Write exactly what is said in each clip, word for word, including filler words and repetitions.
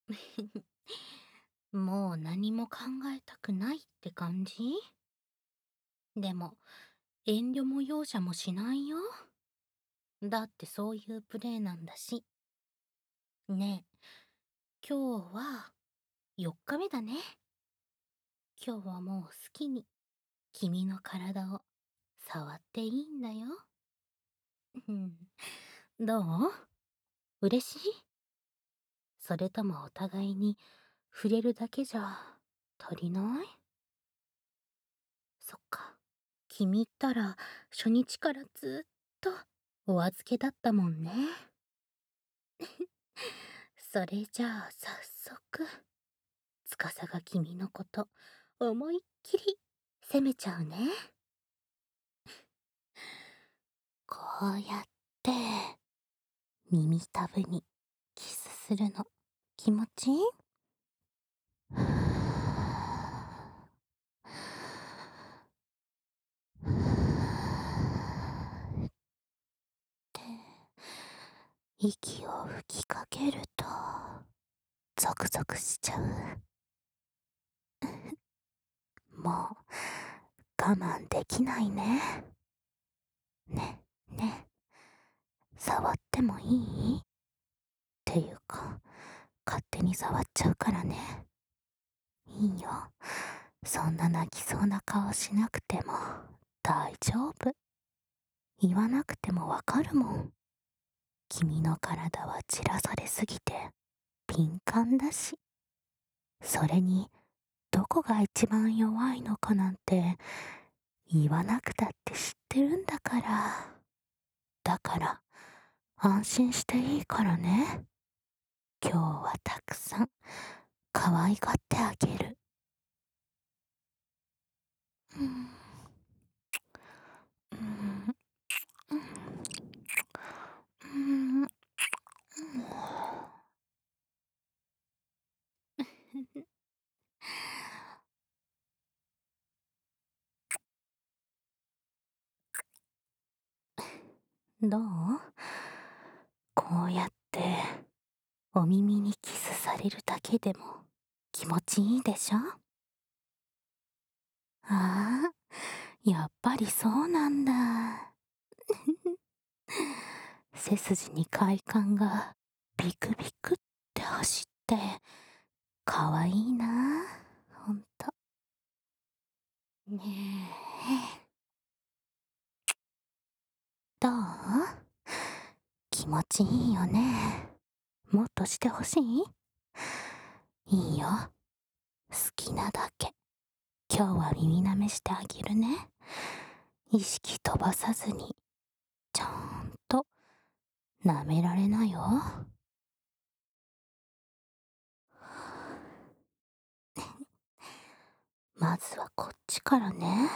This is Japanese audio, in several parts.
もう何も考えたくないって感じ？でも、遠慮も容赦もしないよ。だってそういうプレイなんだし。ねえ、今日はよっかめだね。今日はもう好きに君の体を触っていいんだよ。うん、どう？嬉しい？それともお互いに触れるだけじゃ足りない？そっか。君ったら初日からずっとお預けだったもんね。それじゃあ早速、司が君のこと思いっきり責めちゃうね。こうやって耳たぶにキスするの気持ちいい？ふぅふぅって息を吹きかけるとゾクゾクしちゃう。もう我慢できないね。ね、ね、触ってもいい？っていうか、勝手に触っちゃうからね。いいよ。そんな泣きそうな顔しなくても大丈夫。言わなくてもわかるもん。君の体は散らされすぎて敏感だし。それに、どこが一番弱いのかなんて言わなくたって知ってるんだから。だから、安心していいからね。今日はたくさん可愛がってあげる。うん、うん、うん、うん。どう？こうやってお耳にキスされるだけでも気持ちいいでしょ？ああ、やっぱりそうなんだ。背筋に快感がビクビクって走ってかわいいな、ほんと。ねえ、どう？気持ちいいよね。もっとしてほしい？いいよ。好きなだけ。今日は耳舐めしてあげるね。意識飛ばさずに、ちゃんと舐められなよ。まずはこっちからね。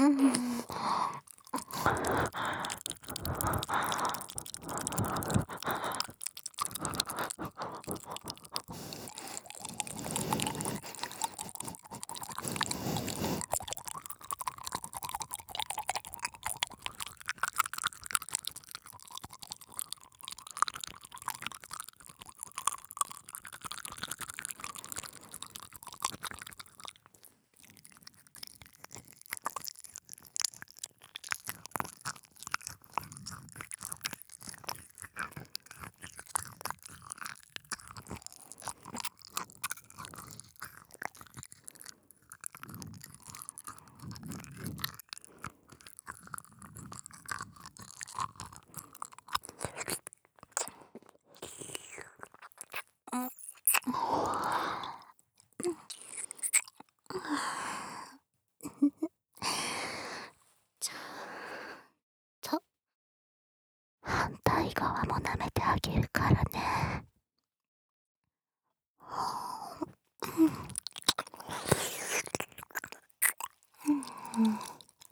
ん。ちょっと反対側も舐めてあげるからね。うん。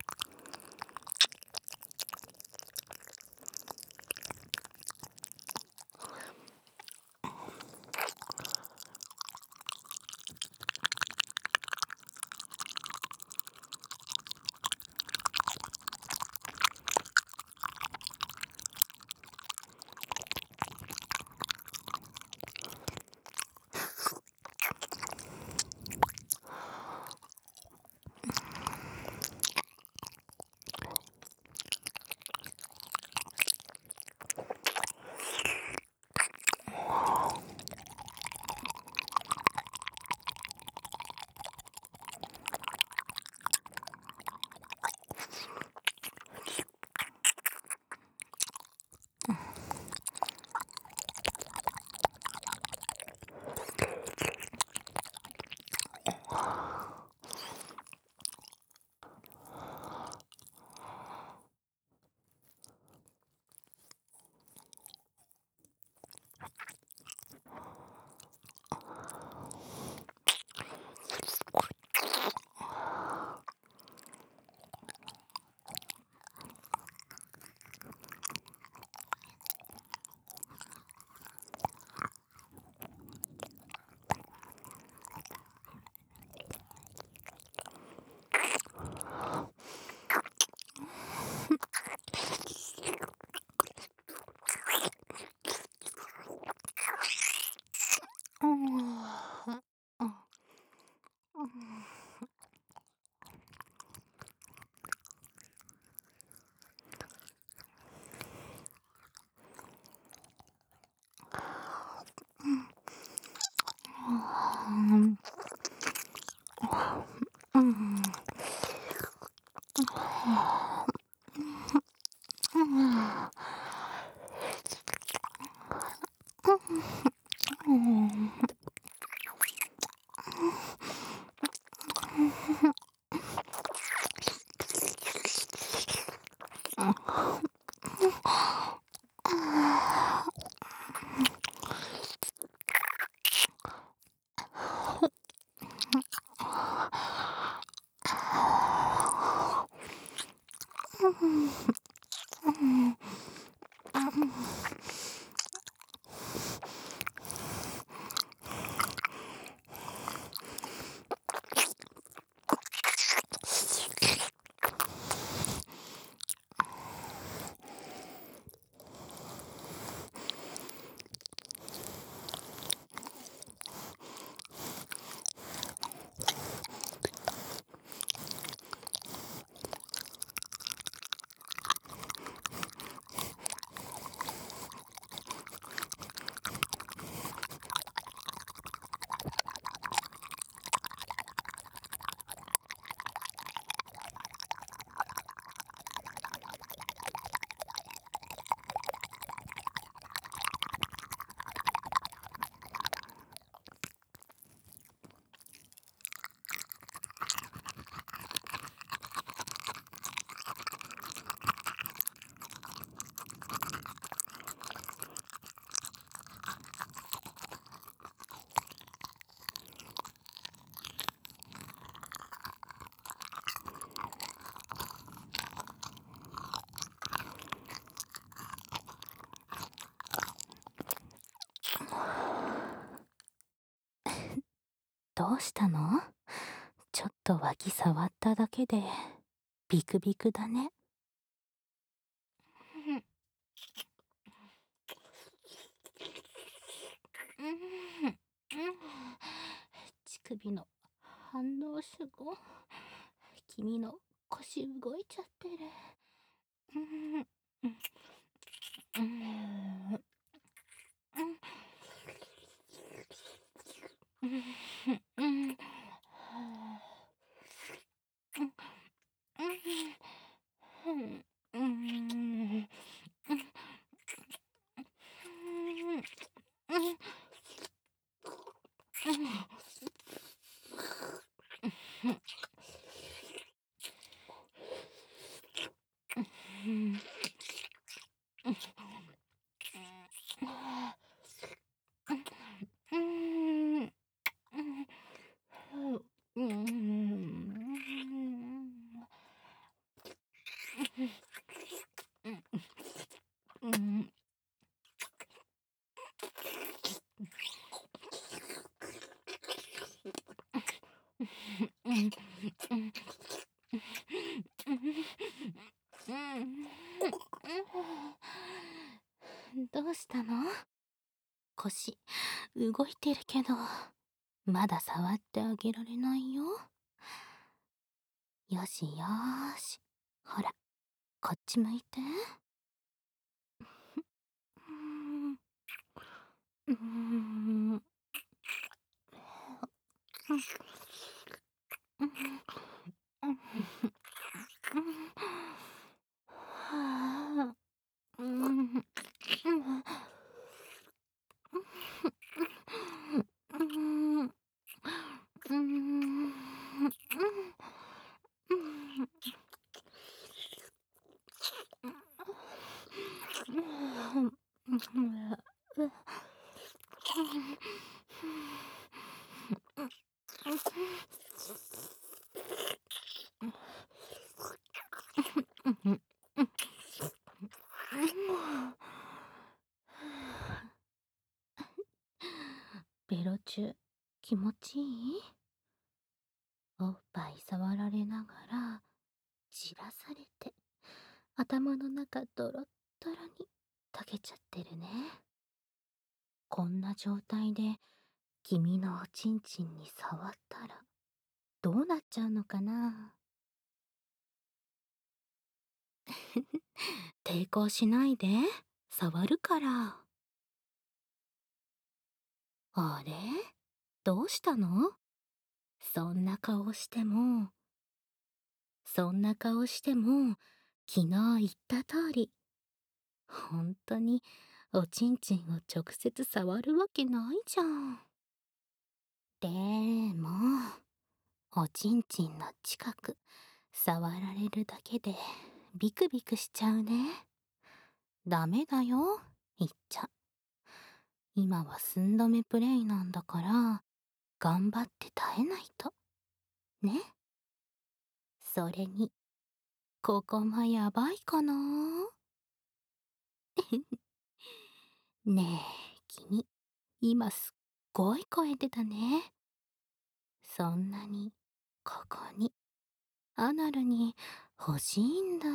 うん。 どうしたの？ちょっと脇触っただけでビクビクだね。うん、うん、乳首の反応すご。君の腰動いちゃってる。うん、うん、うん、うん、うん、うん、どうしたの？腰動いてるけど、まだ触ってあげられないよ。よしよーし。ほら、こっち向いて。うーん。うーん。はあ。うん。ベロチュ気持ちいい？おっぱい触られながらじらされて、頭の中ドロッドロに溶けちゃってるね。こんな状態で君のおちんちんに触ったらどうなっちゃうのかな？抵抗しないで、触るから。あれ、どうしたの？そんな顔しても、そんな顔しても、昨日言った通り、本当におちんちんを直接触るわけないじゃん。でも、おちんちんの近く、触られるだけでビクビクしちゃうね。ダメだよ、いっちゃん。今は寸止めプレイなんだから、頑張って耐えないと。ね。それに、ここもやばいかな。ねえ、君、今すっごい声出たね。そんなに、ここに、アナルに欲しいんだ。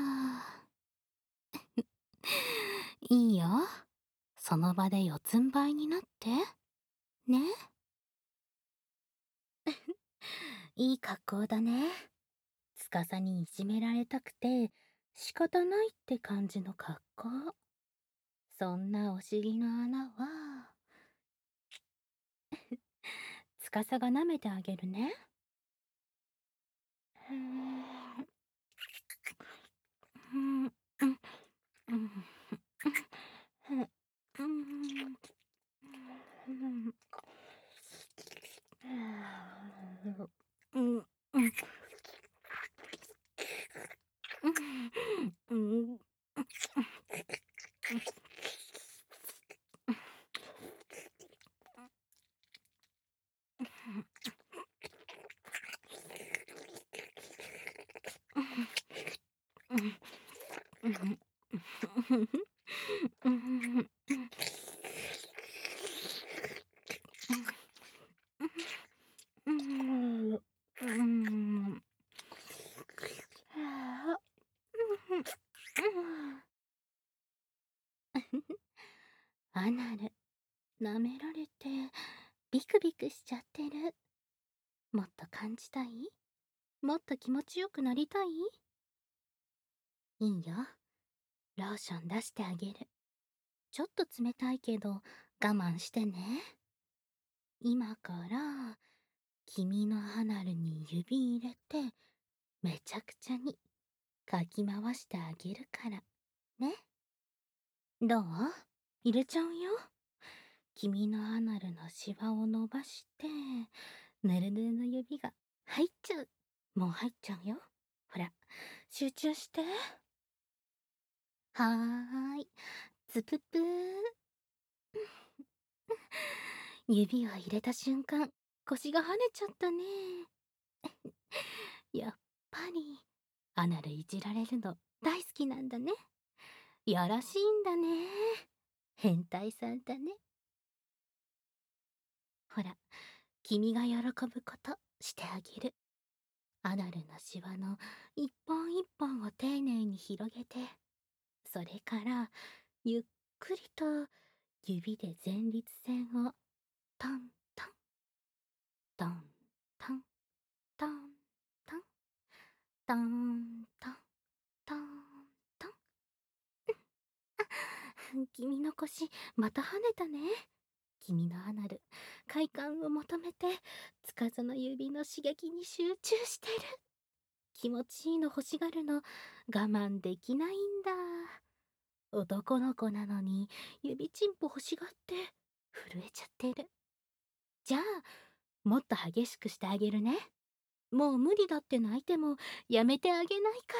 いいよ。その場で四つん這いになって。ね。いい格好だね。司にいじめられたくて仕方ないって感じの格好。そんなお尻の穴は、司が舐めてあげるね。うーん。うん。うん。うん。うん。うん。うん。うん。 アナル、舐められて、ビクビクしちゃってる。もっと感じたい？もっと気持ちよくなりたい？いいよ。ローション出してあげる。ちょっと冷たいけど、我慢してね。今から、君のアナルに指入れて、めちゃくちゃにかき回してあげるから。ね。どう？入れちゃうよ。君のアナルのシワを伸ばして、ぬるぬるの指が入っちゃう。もう入っちゃうよ。ほら、集中して。はーい。つぷぷー。指を入れた瞬間、腰が跳ねちゃったね。やっぱり、アナルいじられるの大好きなんだね。よろしいんだね。変態さんだね。ほら、君が喜ぶことしてあげる。アナルのシワの一本一本を丁寧に広げて、それから、ゆっくりと指で前立腺をトントン、トントン、トントン、トントン、トントン。君の腰、また跳ねたね。君のアナル、快感を求めて、つかずの指の刺激に集中してる。気持ちいいの欲しがるの、我慢できないんだ。男の子なのに、指チンポ欲しがって、震えちゃってる。じゃあ、もっと激しくしてあげるね。もう無理だって泣いても、やめてあげないから。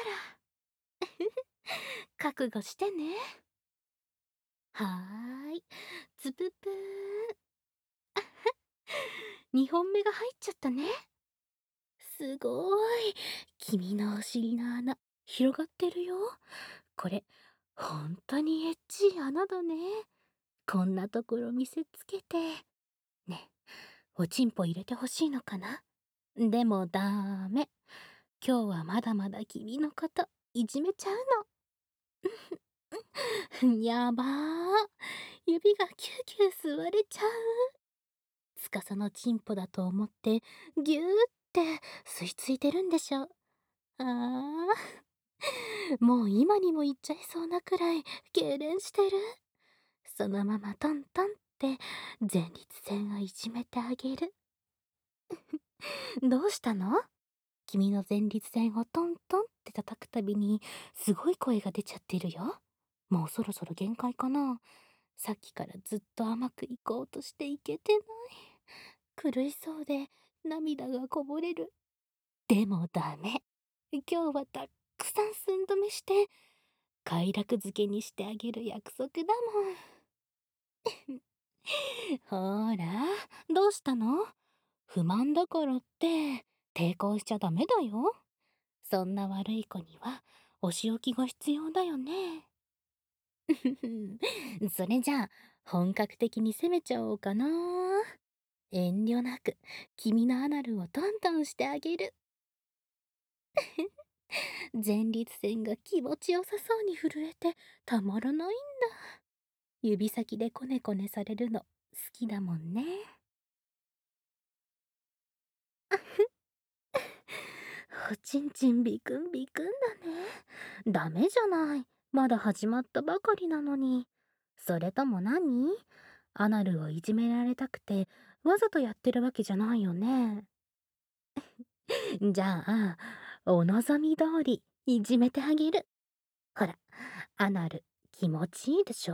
覚悟してね。はーい。つぷぷー。にほんめが入っちゃったね。すごーい。君のお尻の穴、広がってるよ。これ、ほんとにエッチい穴だね。こんなところ見せつけて。ね、おちんぽ入れてほしいのかな？でもダーメ。今日はまだまだ君のこといじめちゃうの。やばー。指がキューキュー吸われちゃう。つかさのチンポだと思ってギューって吸い付いてるんでしょ。あー。もう今にも言っちゃいそうなくらい痙攣してる。そのままトントンって前立腺をいじめてあげる。どうしたの？君の前立腺をトントンって叩くたびにすごい声が出ちゃってるよ。もうそろそろ限界かな。さっきからずっと甘くいこうとしていけてない。苦しそうで涙がこぼれる。でもダメ。今日はたっくさん寸止めして快楽漬けにしてあげる約束だもん。ほら、どうしたの？不満だからって抵抗しちゃダメだよ。そんな悪い子にはお仕置きが必要だよね。それじゃあ本格的に攻めちゃおうかな。遠慮なく君のアナルをトントンしてあげる。前立腺が気持ちよさそうに震えてたまらないんだ。指先でコネコネされるの好きだもんね。おちんちんビクンビクンだね。ダメじゃない。まだ始まったばかりなのに。それとも何？アナルをいじめられたくてわざとやってるわけじゃないよね。じゃあ、お望み通りいじめてあげる。ほら、アナル気持ちいいでしょ？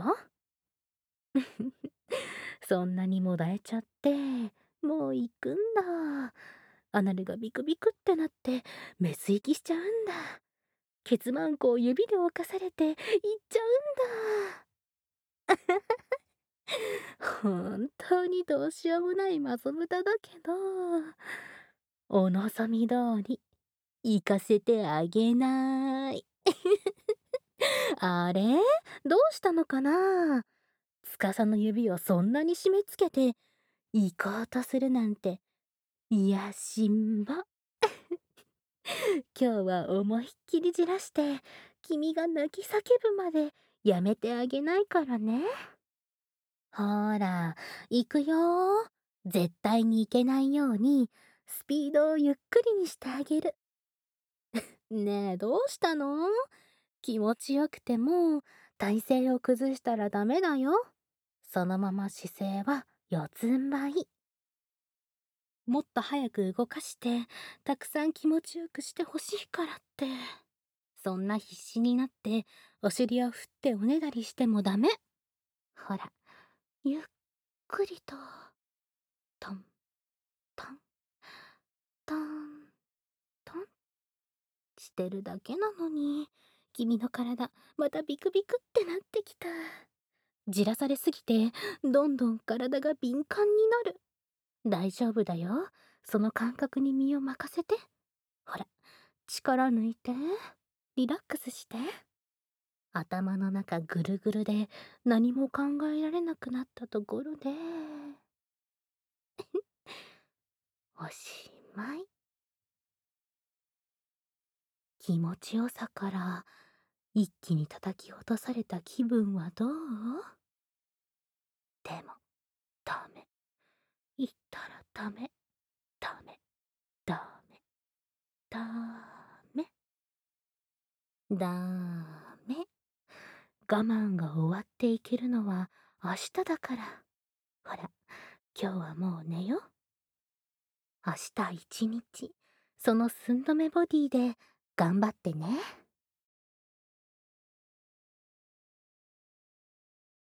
そんなにもだえちゃって、もう行くんだ。アナルがビクビクってなってメス行きしちゃうんだ。ケツマンコを指で侵されて行っちゃうんだ。本当にどうしようもないマゾ豚だけど、お望み通り行かせてあげない。あれ？どうしたのかな？司の指をそんなに締め付けて行こうとするなんて、いやしんぼ。今日は思いっきりじらして君が泣き叫ぶまでやめてあげないからね。 ほーら、行くよー。絶対に行けないように、スピードをゆっくりにしてあげる。ねえ、どうしたの？気持ちよくても、体勢を崩したらダメだよ。そのまま姿勢は四つん這い。もっと早く動かして、たくさん気持ちよくしてほしいからって。そんな必死になって、お尻を振っておねだりしてもダメ。ほら、ゆっくりと、トン、トン、トン、トンしてるだけなのに、君の体、またビクビクってなってきた。じらされすぎて、どんどん体が敏感になる。大丈夫だよ。その感覚に身を任せて。ほら、力抜いて。リラックスして。頭の中ぐるぐるで何も考えられなくなったところで、おしまい。気持ちよさから一気に叩き落とされた気分はどう？でも、ダメ。言ったらダメ。ダメ。ダメ。ダメ。ダメ。我慢が終わっていけるのは明日だから。ほら、今日はもう寝よ。明日一日、その寸止めボディで頑張ってね。